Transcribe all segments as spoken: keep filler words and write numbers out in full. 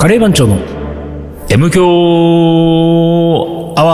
カレー番長の M 強ア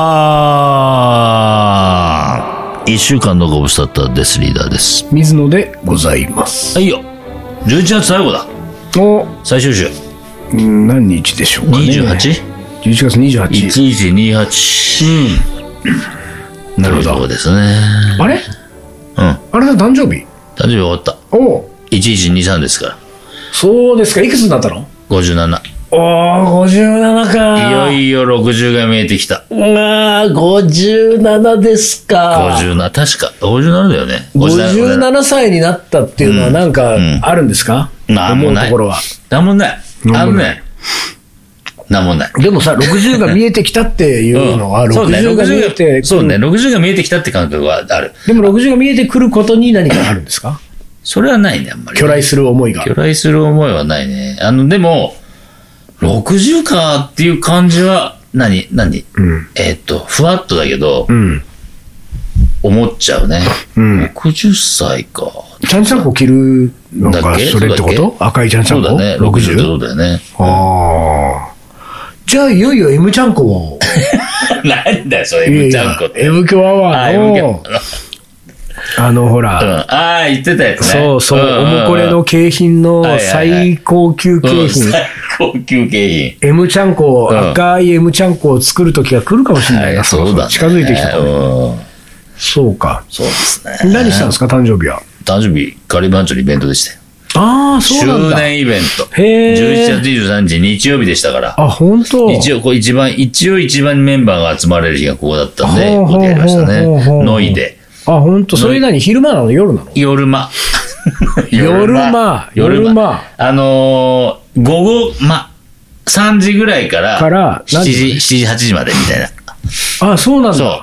ワー。一週間のご無沙汰です。リーダーです。 水野でございます。 はいよ。じゅういちがつ最後だ。 お最終週。 何日でしょうかね。 にじゅうはち？ じゅういちがつにじゅうはち。 いちいちにはち。うん。なるほど。そうですね。 あれうん。 あれだ、誕生日誕生日終わった。 おいちいちにさんですから。 そうですか。いくつになったの？ ごじゅうなな。 おー、ごじゅうななか。 いよいよろくじゅうが見えてきた。 うわー、ごじゅうななですか。 ごじゅうなな、確か。ごじゅうななだよね。 ごじゅうななさいになったっていうのはなんかあるんですか？ なんもない。 思うところは。 なんもない。あのね。なんもない。 でもさ、ろくじゅうが見えてきたっていうのは、 うん、 ろくじゅうが見えて、 そうね、ろくじゅうが見えてきたって感覚はある。 でもろくじゅうが見えてくることに何かあるんですか？ それはないね、あんまり、ね。 巨来する思いが。 巨来する思いはないね。あの、でも、ろくじゅうかっていう感じは、何、何、うん、えー、っと、ふわっとだけど、うん、思っちゃうね。うん、ろくじゅっさいか。 ちゃんちゃんこ着るのがそれってこと？赤いちゃんちゃんこ？ そうだね、ろくじゅう。そうだよね。 ああ。じゃあ、いよいよ M ちゃんこを。 なんだよ、それ M ちゃんこって。 M 強アワーの。あの、ほら、 うん。ああ、言ってたやつね。 そうそう、おもこれの景品の最高級景品。 最高級景品。 M ちゃんこ、赤い M ちゃんこを作るときが来るかもしれないな。 そうだね。 近づいてきた。そうか。 そうですね。 何したんですか、誕生日は。 誕生日、カリバンチョのイベントでしたよ。 ああ、そうなんだ。 周年イベント。 へえ。 じゅういちがつにじゅうさんにち日曜日でしたから。 あ、本当。 一応、こう一番、一応一番メンバーが集まれる日がここだったんで、ここでやりましたね。ノイで。 あ、本当。それ何？昼間なの？夜なの？ 夜間。 夜間。夜間。 あのー、午後間。さんじぐらいから、からしちじ、しちじ、はちじまでみたいな。 あ、そうなんだ。そう。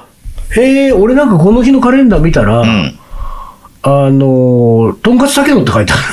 へえ、俺なんかこの日のカレンダー見たら、うん、あのー、とんかつたけのって書いてあ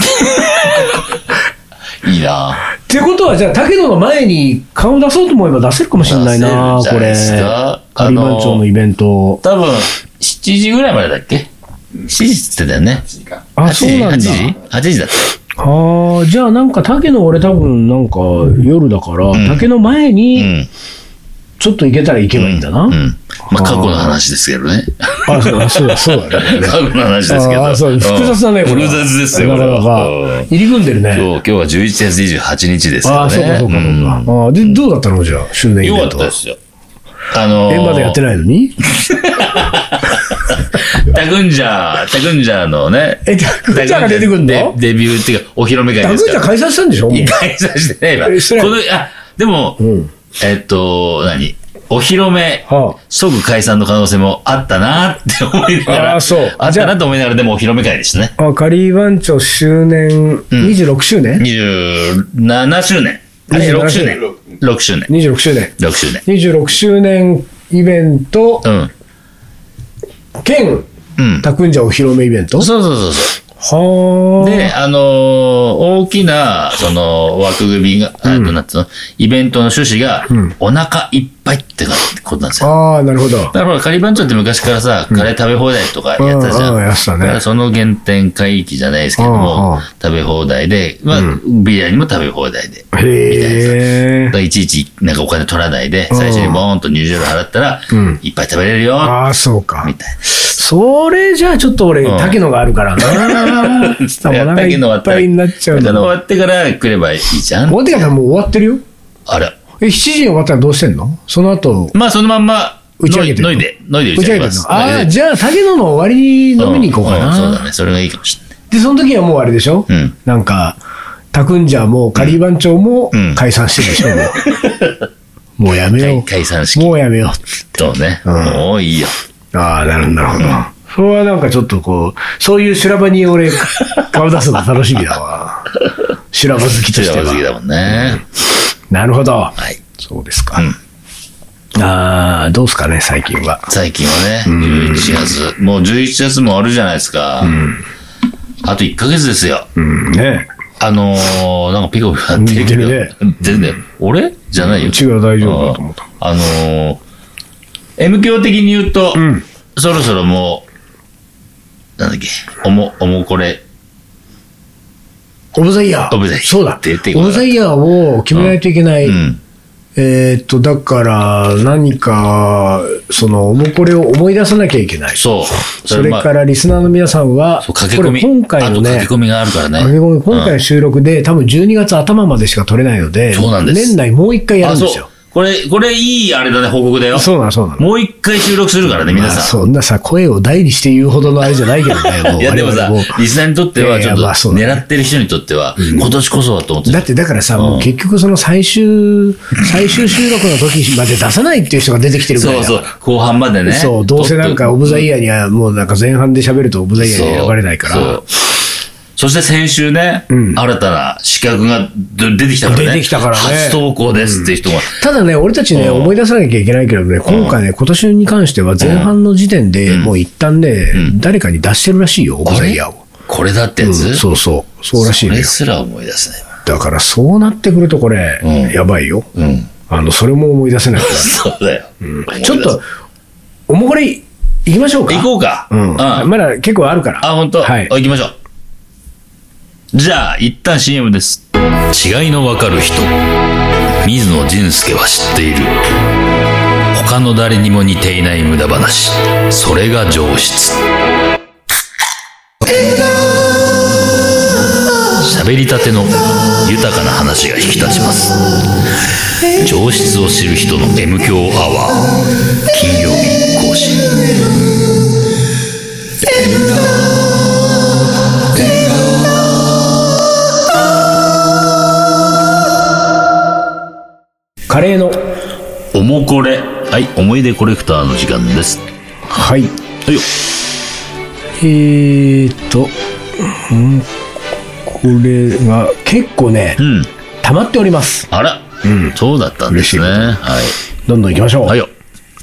る。いいなってことは、じゃあ、たけのの前に顔出そうと思えば出せるかもしれないな、これ。カリバン町のイベント。 多分、しちじぐらいまでだっけ？ しちじって言ってたよね。 あ、そうなんだ。 はちじ ?はちじだった。 ああ、じゃあなんか竹の俺多分なんか夜だから、うん、竹の前にちょっと行けたら行けばいいんだな。うんうん、 まあ過去の話ですけどね。 あ、そうそうだ、そうだね。 過去の話ですけど。 あ、そう、複雑だね、これ。 複雑ですよ、これは。 入り組んでるね。 今日、今日はじゅういちがつにじゅうはちにちですからね。 あ、そうか、そうか、そうか。あで、どうだったのじゃあ、周年イベントは。 よかったですよ。あのー、 円までやってないのにタクンジャー、タクンジャーのね。 え、タクンジャーが出てくるの？ デビューっていうか、お披露目会ですから。 タクンジャー開催したんでしょ？ 開催してないわ。この、あ、でも、うん、えっと、何お披露目、はあ、即解散の可能性もあったなって思いながら。 あ、そう。 あったなと思いながら、でもお披露目会でしたね。 あ、カリー番長周年、にじゅうろくしゅうねん、うん、 にじゅうななしゅうねん。あれ、ろくしゅうねん。ろくしゅうねん。 にじゅうろくしゅうねん。 ろくしゅうねん。 にじゅうろくしゅうねんイベント、うん、兼、うん、タクンジャーお披露目イベント？ そうそうそうそう。 はで、あのー、大きな、その、枠組みが、うん、なんつうの、イベントの趣旨が、うん、お腹いっぱいってことなんですよ。 ああ、なるほど。 だから、カリバンチョって昔からさ、カレー食べ放題とかやったじゃん。 うん、ああ、やったね。だからその原点回域じゃないですけども、食べ放題で、まあ、うん、ビリヤニも食べ放題で。 へえ。 みたいなさ。いちいち、なんかお金取らないで、最初にボーンと入場料払ったら、うん、いっぱい食べれるよ。 ああ、そうか。 みたいな。 それじゃあちょっと俺、竹野があるからな。お腹いっぱいになっちゃう。 竹野終わってから来ればいいじゃん。 終わってからもう終わってるよ。 あら。 え、しちじに終わったらどうしてんの？その後。 まあそのまんま、 打ち上げてる。 のいで、のいで打ち上げます。 ああ、じゃあ竹野の終わりに飲みに行こうかな。 うんうん、そうだね。それがいいかもしれない。 で、その時はもうあれでしょ？うん。なんか、タクンジャーもカリー番長も解散してるでしょ、うん、もう。もうやめよう。 解散式。 もうやめよう。 そうね。うん、もういいよ。 ああ、なるほど、なるほど。うんそれはなんかちょっとこう、そういう修羅場に俺、顔出すの楽しみだわ。修羅場好きとしては。 修羅場好きだもんね。 うん、なるほど。 はい。 そうですか。うん、ああ、どうですかね、最近は。 最近はね、じゅういちがつ。もうじゅういちがつもあるじゃないですか。うん、あといっかげつですよ。 うん、ねあのー、なんかピコピコやってるけど。ね。全然、俺じゃないよ。 違う、大丈夫だと思った。 あのー、M 教的に言うと、うん、そろそろもう、なんだっけ、おも、おもこれ、 オブザイヤー。 オブザイヤー。 そうだ。 出てオブザイヤーを決めないといけない。うん、えー、っと、だから、何か、その、おもこれを思い出さなきゃいけない。 そう。 それからリスナーの皆さんは、 そう駆け込み、 これ今回のね、 駆け込みがあるからね。 駆け込み、今回の収録で、うん、多分じゅうにがつ頭までしか撮れないので、 そうなんです。 年内もう一回やるんですよ。 これ、これいいあれだね、報告だよ。 そうなの、そうなの。 もう一回収録するからね、皆さん。まあ、 そんなさ、声を大にして言うほどのあれじゃないけどね。 いや、でもさ、リスナーにとっては、ちょっと、狙ってる人にとっては、今年こそはと思って。 だって、だからさ、もう結局その最終、最終収録の時まで出さないっていう人が出てきてるから。 そうそう、後半までね。 そう、どうせなんかオブザイヤーには、もうなんか前半で喋るとオブザイヤーに選ばれないから。 そして先週ね、うん、新たな資格が出てきたからね。 出てきたからね。 初投稿ですっていう人が。うん、 ただね、俺たちね、思い出さなきゃいけないけどね、今回ね、今年に関しては前半の時点でもう一旦ね、うん、誰かに出してるらしいよ、オブザイヤーを。 これだってやつ、うん、 そうそう。そうらしいね。 それすら思い出せない。 だからそうなってくるとこれ、うん、やばいよ。うん、あの、それも思い出せないから。 そうだよ。 うん、ちょっと、おもこれ、行きましょうか。 行こうか。 うん。まだ結構あるから。 あ、本当。はい。行きましょう。じゃあ、一旦 シーエム です。違いのわかる人。水野仁介は知っている。他の誰にも似ていない無駄話。それが上質。喋りたての豊かな話が引き立ちます。上質を知る人の M 強アワー。金曜日更新。 カレーのおもこれ、はい、思い出コレクターの時間です。 はい。 はいよ。 えーっと、うん、これが結構ね、うん、溜まっております。 あら、うん、そうだったんですね。はい。 どんどん行きましょう。 はいよ。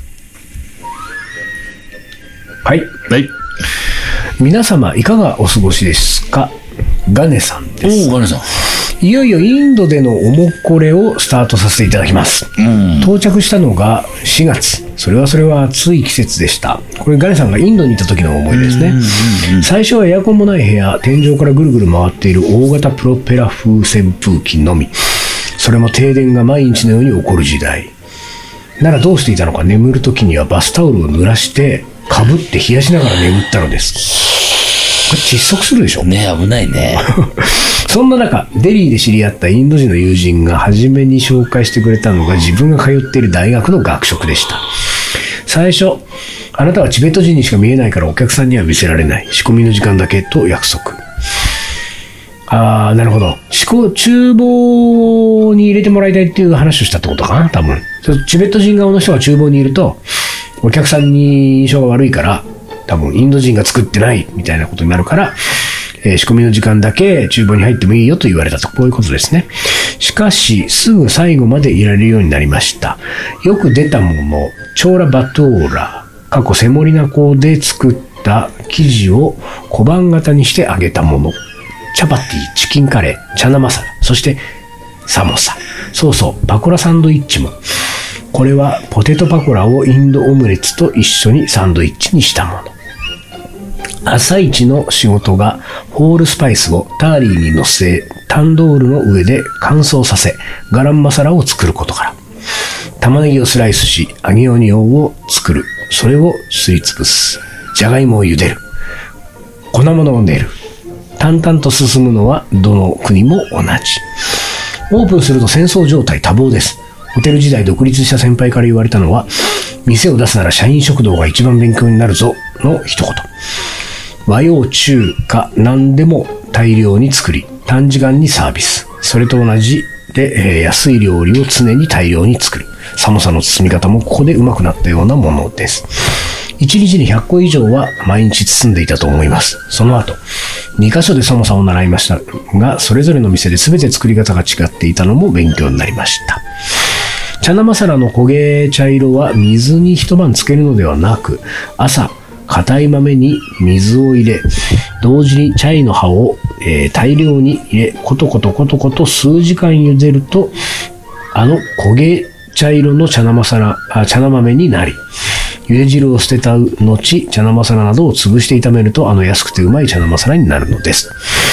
はい。 はい。 皆様いかがお過ごしですか。ガネさんです。 おお、ガネさん。 いよいよインドでのおもこれをスタートさせていただきます、うん、到着したのがしがつ。それはそれは暑い季節でした。これガネさんがインドにいた時の思いですね、うんうんうん、最初はエアコンもない部屋、天井からぐるぐる回っている大型プロペラ風扇風機のみ。それも停電が毎日のように起こる時代ならどうしていたのか。眠る時にはバスタオルを濡らしてかぶって冷やしながら眠ったのです。これ窒息するでしょね。危ないね。 そんな中、デリーで知り合ったインド人の友人が初めに紹介してくれたのが自分が通っている大学の学食でした。最初、あなたはチベット人にしか見えないからお客さんには見せられない。仕込みの時間だけと約束。あー、なるほど。仕込、厨房に入れてもらいたいっていう話をしたってことかな、多分。チベット人側の人が厨房にいると、お客さんに印象が悪いから、多分インド人が作ってないみたいなことになるから、えー、仕込みの時間だけ厨房に入ってもいいよと言われたと、こういうことですね。しかしすぐ最後までいられるようになりました。よく出たもの、チョーラバトーラ、過去セモリナ粉で作った生地を小判型にして揚げたもの、チャパティ、チキンカレー、チャナマサラ、そしてサモサ、そうそうパコラサンドイッチも。これはポテトパコラをインドオムレツと一緒にサンドイッチにしたもの。朝一の仕事がホールスパイスをターリーに乗せ、タンドールの上で乾燥させ、ガランマサラを作ることから。玉ねぎをスライスし、揚げオニオンを作る。それをすりつぶす。じゃがいもを茹でる。粉物を練る。淡々と進むのはどの国も同じ。オープンすると戦争状態多忙です。ホテル時代独立した先輩から言われたのは、店を出すなら社員食堂が一番勉強になるぞの一言。和洋中華何でも大量に作り、短時間にサービス。それと同じで、えー、安い料理を常に大量に作る。サモサの包み方もここで上手くなったようなものです。いちにちにひゃっこ以上は毎日包んでいたと思います。その後、にかしょでサモサを習いましたが、それぞれの店で全て作り方が違っていたのも勉強になりました。チャナマサラの焦げ茶色は水に一晩つけるのではなく、朝、硬い豆に水を入れ、同時にチャイの葉を、えー、大量に入れ、コトコトコトコト数時間茹でると、あの焦げ茶色のチャナマサラ、あ、チャナ豆になり、茹で汁を捨てた後、チャナマサラなどを潰して炒めると、あの安くてうまいチャナマサラになるのです。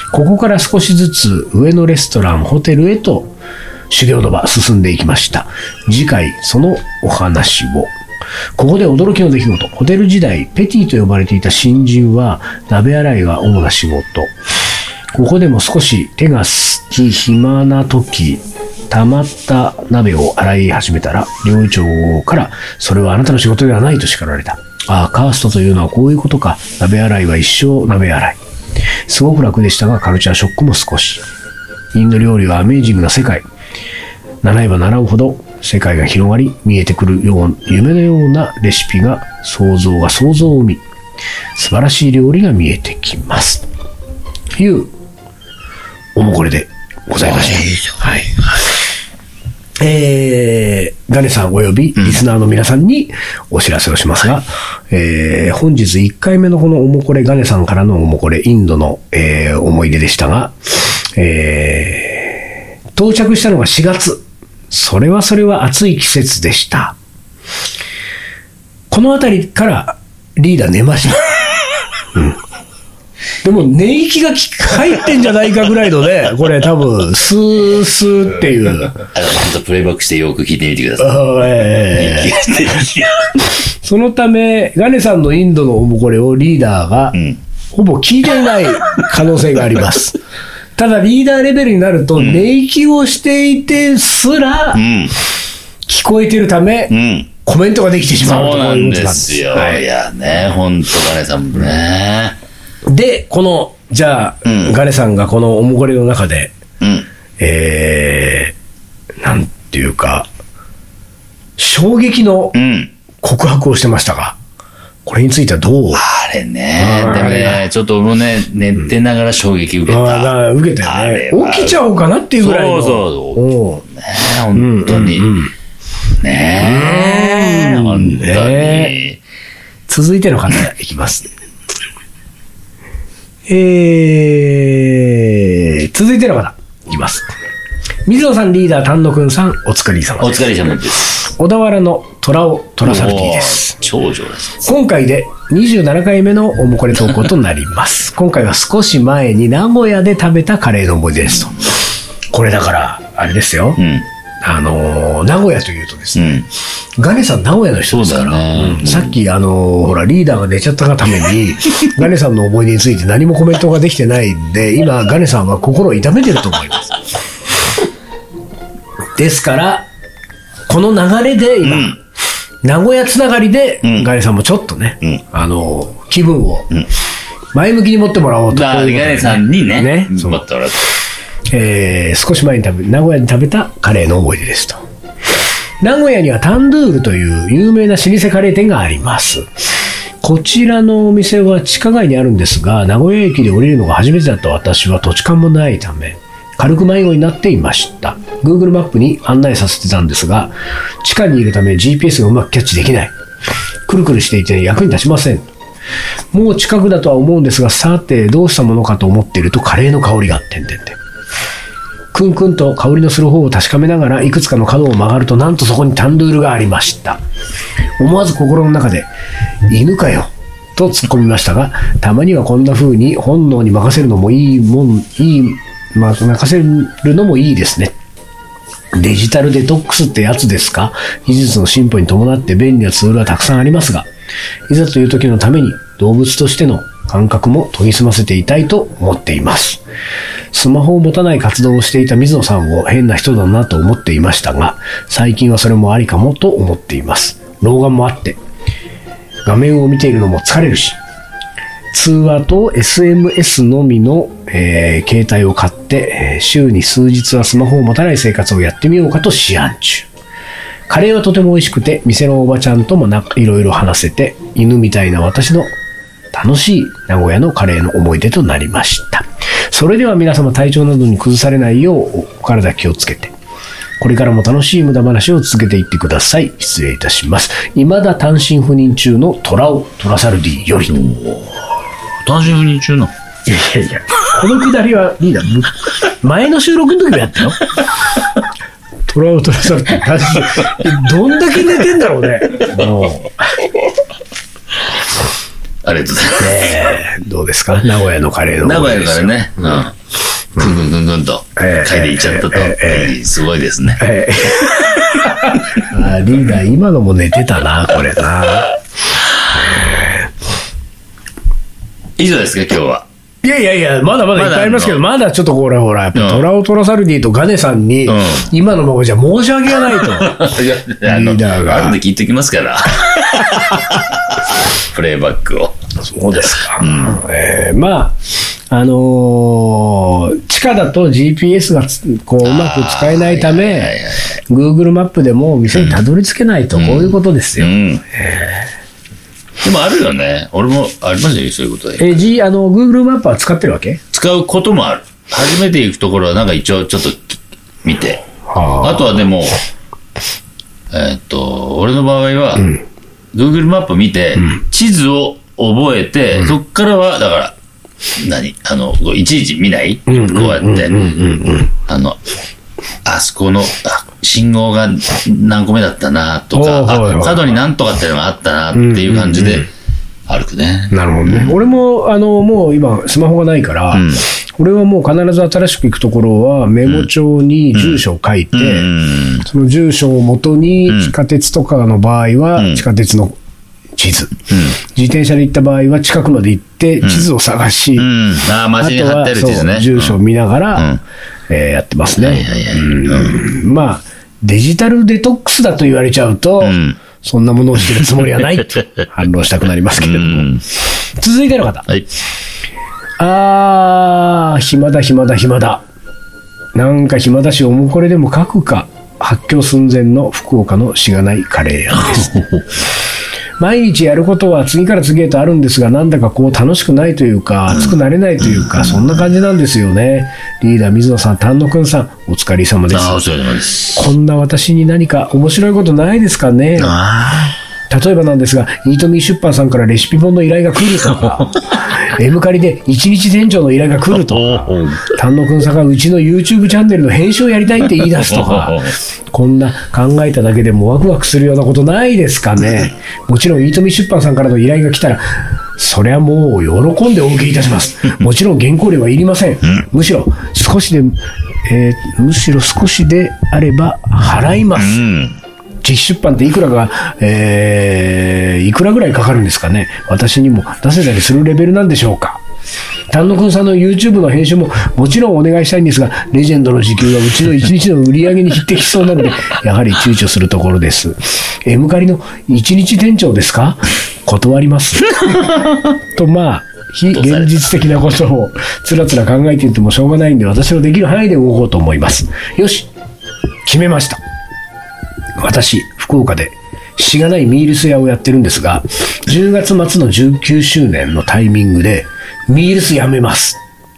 ここから少しずつ上のレストラン、ホテルへと修行の場進んでいきました。次回そのお話を。ここで驚きの出来事。ホテル時代ペティと呼ばれていた新人は鍋洗いが主な仕事。ここでも少し手がすき暇な時、溜まった鍋を洗い始めたら料理長からそれはあなたの仕事ではないと叱られた。ああ、カーストというのはこういうことか。鍋洗いは一生鍋洗い。すごく楽でしたがカルチャーショックも少し。インド料理はアメージングな世界。習えば習うほど世界が広がり見えてくるよう夢のようなレシピが想像が想像を生み素晴らしい料理が見えてきますというおもこれでございました。はい、えー、ガネさんおよびリスナーの皆さんにお知らせをしますが、うんえー、本日いっかいめのこのおもこれガネさんからのおもこれインドの、えー、思い出でしたが、えー、到着したのがしがつ。それはそれは暑い季節でした。このあたりからリーダー寝ました。うん、でも寝息が入ってんじゃないかぐらいのね、これ多分スースーっていう。あの、ちょっとプレイバックしてよく聞いてみてください。 えー、そのためガネさんのインドのおもこれをリーダーがほぼ聞いていない可能性があります。ただリーダーレベルになると寝息をしていてすら聞こえてるため、うん、コメントができてしまうということなんですよ。はい、いやね、本当ガネさんもね。 で、このじゃあ、うん、ガネさんがこのおもこれの中で、うん、えー、なんていうか衝撃の告白をしてましたが、これについてはどう？ あれね、でもね、ちょっと俺もね、寝てながら衝撃受けた。 ああ、受けたよね。起きちゃおうかなっていうぐらいの。 そうそう。ねえ、本当に。うんうんうん、ねえ、本当に、ね。 続いての方いきます。えー、続いての方いきます。水野さん、リーダー、丹野くんさん、お疲れ様です。お疲れ様です。 小田原の虎尾トラサルティです。 長女です。 今回でにじゅうななかいめのおもこれ投稿となります。今回は少し前に名古屋で食べたカレーの思い出ですと。これだからあれですよ、うん、あのー、名古屋というとですね、うん、ガネさん名古屋の人ですから、ねうん、さっきあのー、ほらリーダーが寝ちゃったがためにガネさんの思い出について何もコメントができてないんで、今ガネさんは心を痛めてると思います。ですからこの流れで今、うん、名古屋つながりで、うん、ガネさんもちょっとね、うん、あの気分を前向きに持ってもらおうと、 うん、ガネさんにね、ね持ってもらうと、 えー、少し前に食べ名古屋で食べたカレーの思い出ですと。名古屋にはタンドゥールという有名な老舗カレー店があります。こちらのお店は地下街にあるんですが、名古屋駅で降りるのが初めてだった私は土地勘もないため軽く迷子になっていました。 Google マップに案内させてたんですが、地下にいるため ジーピーエス がうまくキャッチできない。くるくるしていて役に立ちません。もう近くだとは思うんですが、さてどうしたものかと思っているとカレーの香りが点々点。クンクンと香りのする方を確かめながらいくつかの角を曲がると、なんとそこにタンドゥールがありました。思わず心の中で犬かよと突っ込みましたが、たまにはこんな風に本能に任せるのもいいもんいいまあ、任せるのもいいですね。デジタルデトックスってやつですか。技術の進歩に伴って便利なツールはたくさんありますが、いざという時のために動物としての感覚も研ぎ澄ませていたいと思っています。スマホを持たない活動をしていた水野さんを変な人だなと思っていましたが、最近はそれもありかもと思っています。老眼もあって画面を見ているのも疲れるし、通話と エスエムエス のみの、えー、携帯を買って、えー、週に数日はスマホを持たない生活をやってみようかと思案中。カレーはとても美味しくて、店のおばちゃんともいろいろ話せて、犬みたいな私の楽しい名古屋のカレーの思い出となりました。それでは皆様、体調などに崩されないようお体気をつけて、これからも楽しい無駄話を続けていってください。失礼いたします。未だ単身赴任中のトラオトラサルディより。 単身赴任中のいやいやいや、このくだりはリーダー前の収録の時もやったよ。トラウトラサルってどんだけ寝てんだろうね。もうありがとうございます。 ねえ、どうですか名古屋のカレーの名古屋のカレーね、うん、 ぐんぐんぐんぐんと嗅いでいっちゃったと、えーえー、すごいですね、えー、あリーダー今のも寝てたなこれな、 えー、以上ですか今日は。 いやいやいや、まだまだいっぱいありますけど、まだちょっとほらほら、やっぱトラオトラサルディとガネさんに、今のままじゃ申し訳がないと。 いや、リーダーが。あるんで聞いておきますから。プレイバックを。 そうですか。うんえー、まあ、あのー、地下だと ジーピーエス がこううまく使えないため、Google マップでも店にたどり着けないと、こういうことですよ。うんうんえーでもあるよね。俺もありますよ、そういうことで。 え、G、あの、Google マップは使ってるわけ？ 使うこともある。初めて行くところはなんか一応ちょっと見て。はあ、あとはでも、えー、っと、俺の場合は、うん、Google マップ見て、うん、地図を覚えて、うん、そっからは、だから、何あの、いちいち見ない、うん、こうやって、あの、あそこの、あ信号が何個目だったなとか、あ角に何とかっていうのがあったなっていう感じで歩くね。 なるほどね。うん、俺もあのもう今スマホがないから、うん、俺はもう必ず新しく行くところはメモ帳に住所を書いて、うん、その住所をもとに地下鉄とかの場合は地下鉄の地図、うん、自転車で行った場合は近くまで行って地図を探し、うんうん、 あ街に貼ってある地図ね。 住所を見ながら、うんえー、やってますね。まあデジタルデトックスだと言われちゃうと、うん、そんなものをしてるつもりはないと反論したくなりますけれども、うん、続いての方、はい、あー暇だ暇だ暇だなんか暇だしおもこれでも書くか発狂寸前の福岡のしがないカレー屋です毎日やることは次から次へとあるんですが、なんだかこう楽しくないというか、熱くなれないというか、そんな感じなんですよね。リーダー水野さん、丹野くんさん、お疲れ様です。 あ、お疲れ様です。 こんな私に何か面白いことないですかね。あ例えばなんですが、イートミー出版さんからレシピ本の依頼が来るとか、エムカリで一日店長の依頼が来るとか、丹野くんさんがうちの YouTube チャンネルの編集をやりたいって言い出すとか、こんな考えただけでもワクワクするようなことないですかね。もちろんイートミー出版さんからの依頼が来たら、それはもう喜んでお受けいたします。もちろん原稿料はいりません。むしろ少しで、えー、むしろ少しであれば払います。自費出版っていくらが、えー、いくらぐらいかかるんですかね。私にも出せたりするレベルなんでしょうか。丹野くんさんの YouTube の編集ももちろんお願いしたいんですが、レジェンドの時給がうちのいちにちの売り上げに匹敵しそうなので、やはり躊躇するところです。M カリのいちにち店長ですか？断ります。と、まあ、非現実的なことをつらつら考えていてもしょうがないんで、私のできる範囲で動こうと思います。よし、決めました。私、福岡でしがないミールス屋をやってるんですが、じゅうがつ末のじゅうきゅうしゅうねんのタイミングでミールスやめます。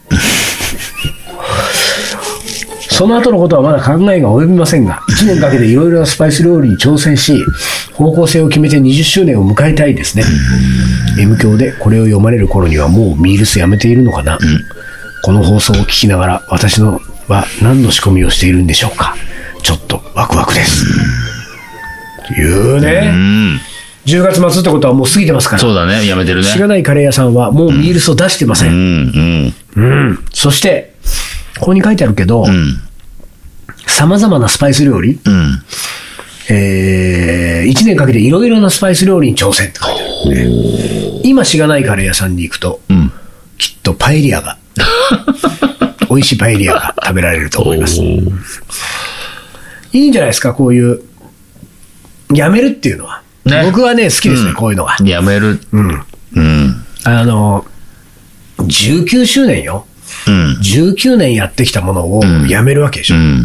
その後のことはまだ考えが及びませんが、いちねんかけていろいろなスパイス料理に挑戦し、方向性を決めてにじゅっしゅうねんを迎えたいですね。M 教でこれを読まれる頃にはもうミールスやめているのかな。この放送を聞きながら私のは何の仕込みをしているんでしょうか。ちょっとワクワクです。いうね、うん、じゅうがつ末ってことはもう過ぎてますから。 そうだね、やめてるね。 しがないカレー屋さんはもうミールスを出してません。うんうんうん、そしてここに書いてあるけど、さまざまなスパイス料理、うんえー、いちねんかけていろいろなスパイス料理に挑戦って書いてある、ね、今しがないカレー屋さんに行くと、うん、きっとパエリアが美味しいパエリアが食べられると思います。いいんじゃないですか、こういうやめるっていうのは、ね、僕はね好きですね、うん、こういうのがやめる、うんうん、 あのじゅうきゅうしゅうねんよ、うん、じゅうきゅうねんやってきたものをやめるわけでしょ、うん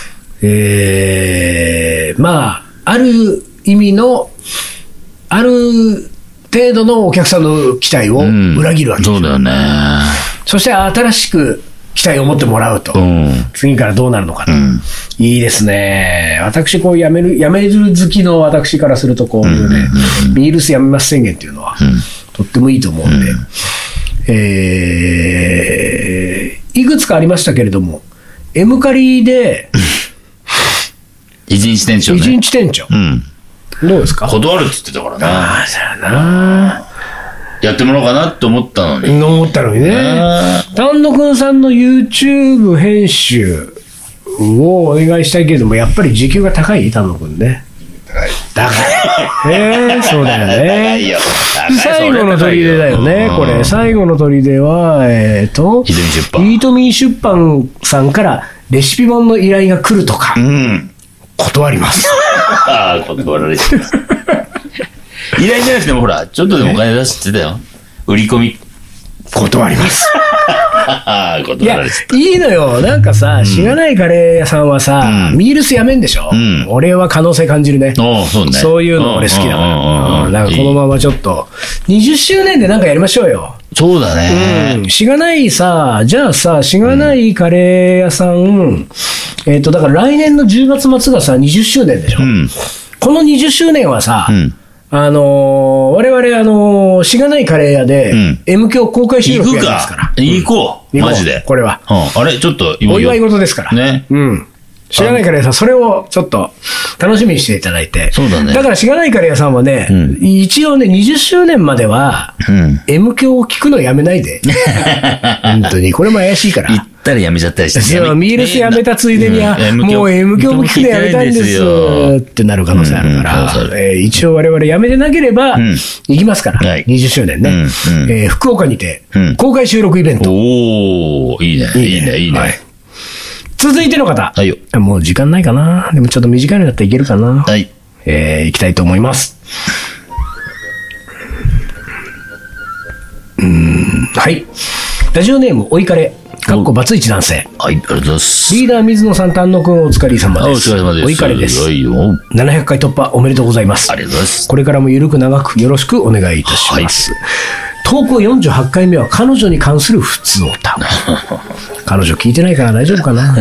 えー、まあある意味のある程度のお客さんの期待を裏切るわけでしょ、うん、そうだよね。そして新しく期待を持ってもらうと、うん、次からどうなるのかと、うん、いいですね。私こうやめるやめる好きの私からするとこういうね、うん、ミールスやめます宣言っていうのは、うん、とってもいいと思うんで、うんえー、いくつかありましたけれども M カリで一日店長ね。 一日店長、うん、どうですか？ 断るって言ってたからね。 ああ、そうやな。 やってもらおうかなって思ったのに。 思ったのにね。丹野くんさんの YouTube 編集をお願いしたいけれども、やっぱり時給が高い丹野くんね。高い。ええ、そうだよね。 いや最後の砦だよね、これ。最後の砦は、えっと、 イートミン出版。 イートミン出版さんからレシピ本の依頼が来るとか、 うん。 断ります。 ああ、断られてる。依頼じゃなくてもほら、ちょっとでもお金出してたよ。売り込み。 断ります。いや、 断られてた。 いいのよ。なんかさ、しがないカレー屋さんはさ、ミールスやめんでしょ。俺は可能性感じるね。 そうね。 そういうの俺好きだから。なんかこのままちょっと、にじゅっしゅうねんでなんかやりましょうよ。 そうだね。 うん。しがないさ、じゃあさ、しがないカレー屋さん、えっと、だから来年のじゅうがつ末がさ、にじゅっしゅうねんでしょ。このにじゅっしゅうねんはさ、あのー、我々、あのー、しがないカレー屋で、うん、M 響公開収録やりますから。 行こう。マジで。 これは。 うん、あれちょっと、 お祝い事ですから。 ね。 うん。しがないカレー屋さん、それをちょっと楽しみにしていただいて。 そうだね。 だからしがないカレー屋さんはね、うん、一応ね、にじゅっしゅうねんまでは、うん、M 響を聞くのやめないで。本当に。これも怪しいから。 行ったらやめちゃったりして。 そう、ミールスやめたついでには、もう M 響も聞くのやめたいんですってなる可能性あるから、一応我々やめてなければ、行きますから、にじゅっしゅうねんね。えー、福岡にて、公開収録イベント。 おー、いいね、いいね、いいね。はい、 続いての方。 はいよ。 もう時間ないかな。でもちょっと短いのだったらいけるかな。 はい。 えー、行きたいと思います。うーん、はい。ラジオネーム、おいかれ。かっこバツイチ男性。 はい、ありがとうございます。 リーダー水野さん、丹野くんお疲れ様です。 お疲れ様です。 おいかれです。 はいよ。 ななひゃっかい突破おめでとうございます。 ありがとうございます。 これからもゆるく長くよろしくお願いいたします。はい、投稿よんじゅうはちかいめは彼女に関する普通歌。彼女聞いてないから大丈夫かな。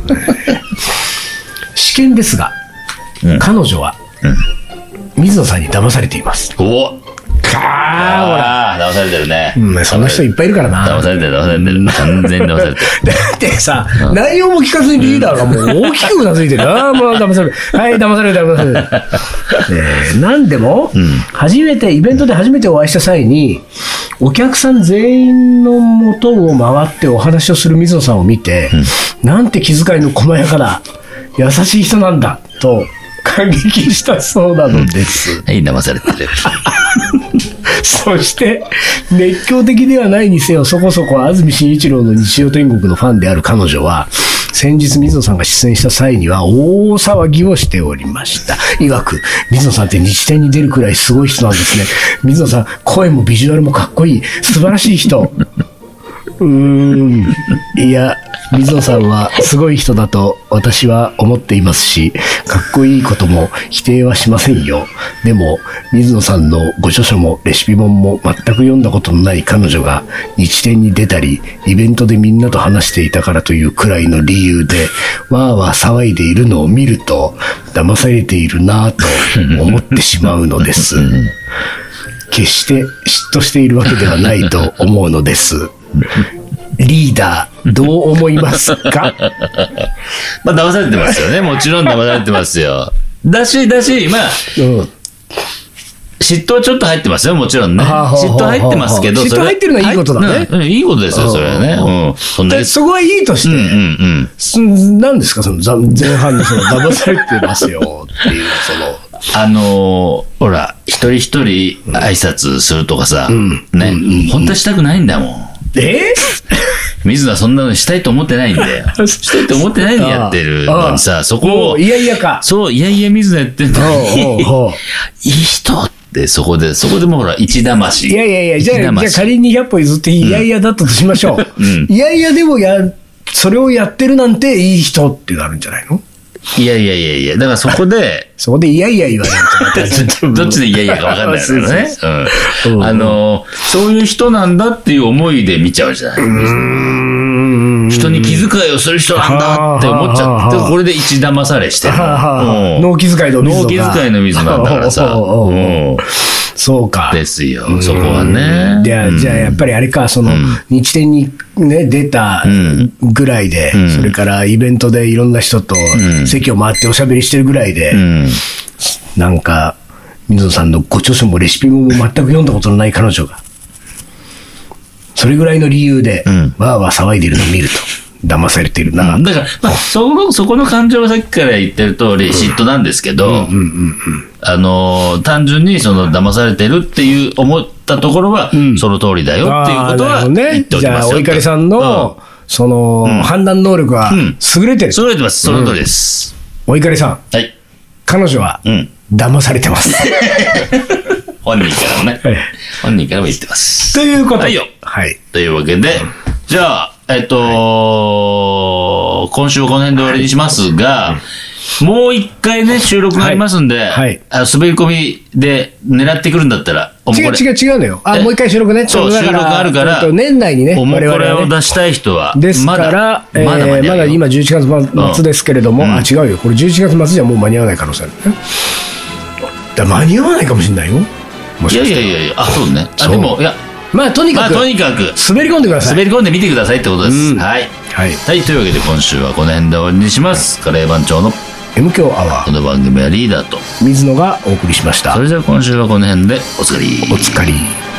試験ですが、うん、彼女は、うん、水野さんに騙されています。 おああ、騙されてるね。 うん、そんな人いっぱいいるからな。 騙されてる、騙されてる。完全に騙されてる。 だってさ、うん、内容も聞かずにリーダーがもう大きくうなずいてる。ああ、もう騙される。はい、騙される、騙される。えー、なんでも、うん、初めて、イベントで初めてお会いした際に、お客さん全員の元を回ってお話をする水野さんを見て、うん、なんて気遣いの細やかだ、優しい人なんだ、と感激したそうなのです。 うん、はい、騙されてる。 そして熱狂的ではないにせよそこそこ安住紳一郎の日曜天国のファンである彼女は先日水野さんが出演した際には大騒ぎをしておりました。いわく水野さんって日天に出るくらいすごい人なんですね。水野さん声もビジュアルもかっこいい素晴らしい人。うーん、いや水野さんはすごい人だと私は思っていますし、かっこいいことも否定はしませんよ。でも水野さんのご著書もレシピ本も全く読んだことのない彼女が日天に出たりイベントでみんなと話していたからというくらいの理由でわーわー騒いでいるのを見ると騙されているなぁと思ってしまうのです。決して嫉妬しているわけではないと思うのです。リーダーどう思いますか？ まあ騙されてますよね。もちろん騙されてますよ。だしだしまあ、うん、嫉妬はちょっと入ってますよ。もちろんね。嫉妬入ってますけど、 嫉妬入ってるのはいいことだね。 うん、いいことですよそれはね。うん。そんなそこはいいとして、うんうんうん、何ですかその前半のその騙されてますよっていうその。 あのー、ほら一人一人挨拶するとかさ、うん、ね、うんうんうん、本当はしたくないんだもん。 えー、水野はそんなのしたいと思ってないんだよ。したいと思ってないのにやってるのにさ、そこをいやいやかそういやいや水野やってんのにいい人ってそこでそこでもほら一騙し。 いやいやいやじゃあ、じゃあ仮にひゃっぽ譲っていやいやだったとしましょう、うん、いやいやでもやそれをやってるなんていい人ってなるんじゃないの？ いやいやいやいや、だからそこで、 そこでいやいや言われるとどっちでいやいやか分かんないからね。うん、あの、そういう人なんだっていう思いで見ちゃうじゃない。うーん人に気遣いをする人なんだって思っちゃって、これで一騙されしてる。 脳気遣いの水脳気遣いの水なんだからさ。 そうか。 ですよ、そこはね。 じゃあ、じゃあやっぱりあれか、その、日天にね、出たぐらいで、それからイベントでいろんな人と席を回っておしゃべりしてるぐらいで、なんか、水野さんのご著書もレシピも全く読んだことのない彼女が、 それぐらいの理由で、 うんわーわー騒いでるのを見ると、騙されてるな。 だから、まあ、そこの、そこの感情はさっきから言ってる通り嫉妬なんですけど、あのー、単純にその騙されてるっていう思ったところは、その通りだよっていうことは言っておきじゃあ、 ますよ。 お怒りさんの、その、判断能力は優れてる。 優れてます。その通りです。 お怒りさん。 はい。 彼女は、騙されてます。 本人からもね。本人からも言ってます。 ということで。 はいよ。 はい。 というわけで、じゃあ、えっと、今週はこの辺で終わりにしますが、もう一回ね、収録がありますんで、はいあの滑り込みで狙ってくるんだったら、 違う違う違うのよ。あ、もう一回収録ね。 そう、収録あるから、 年内にね、 おもこれを出したい人は、 ですから、まだまだ今じゅういちがつ末ですけれども、あ、違うよ。これじゅういちがつ末じゃもう間に合わない可能性あるね。だ間に合わないかもしれないよ。もしかして。 いやいやいやいや、あ、そうね。あ、でも、いや、 まあとにかく、 まあとにかく滑り込んでください。 滑り込んでみてくださいってことです。 うん、 はい。 はい。 はい。というわけで今週はこの辺で終わりにします。カレー番長の M 強アワー。 この番組はリーダーと水野がお送りしました。 それじゃあ今週はこの辺でおつかり。 おつかり。